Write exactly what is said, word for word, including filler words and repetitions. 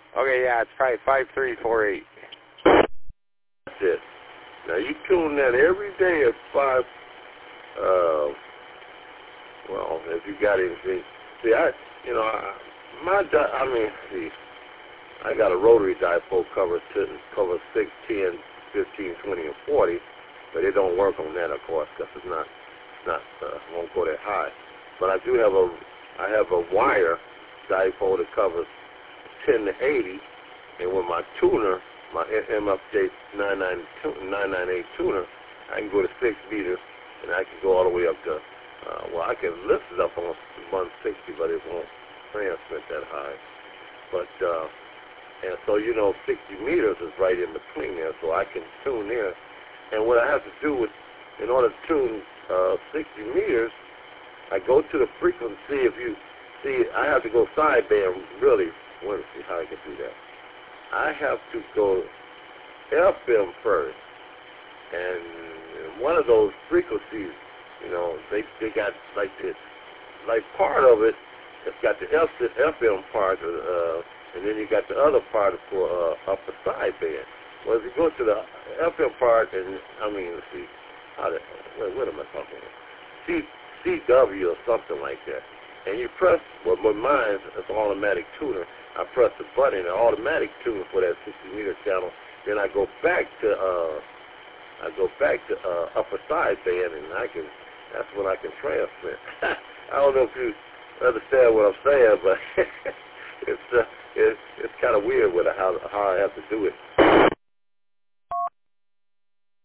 Okay, yeah, it's probably five three four eight. That's it. Now you tune that every day at five. Uh, well, if you got anything, see, I, you know, I, my, di- I mean, see, I got a rotary dipole cover to cover six, ten, fifteen, twenty, and forty, but it don't work on that, of course, because it's not, it's not, uh, won't go that high. But I do have a, I have a wire dipole that covers ten to eighty, and with my tuner, my M F J nine ninety-eight tuner, I can go to six meters, and I can go all the way up to, uh, well, I can lift it up on one sixty, but it won't transmit that high. But, uh, and so, you know, sixty meters is right in between there, so I can tune there. And what I have to do with, in order to tune uh, sixty meters, I go to the frequency. If you see, I have to go sideband, really. Let me see how I can do that. I have to go F M first, and one of those frequencies, you know, they they got like this, like part of it, it's got the F, the F M part, uh, and then you got the other part for uh, upper sideband. Well, if you go to the F M part, and I mean, let's see, how the, what, what am I talking about? C, C W or something like that. And you press, well, with mine, it's an automatic tuner. I press the button, and automatic tuner for that sixty meter channel. Then I go back to, uh, I go back to uh, upper sideband, and I can, that's when I can transmit. I don't know if you understand what I'm saying, but it's uh, it's it's kind of weird with how how I have to do it.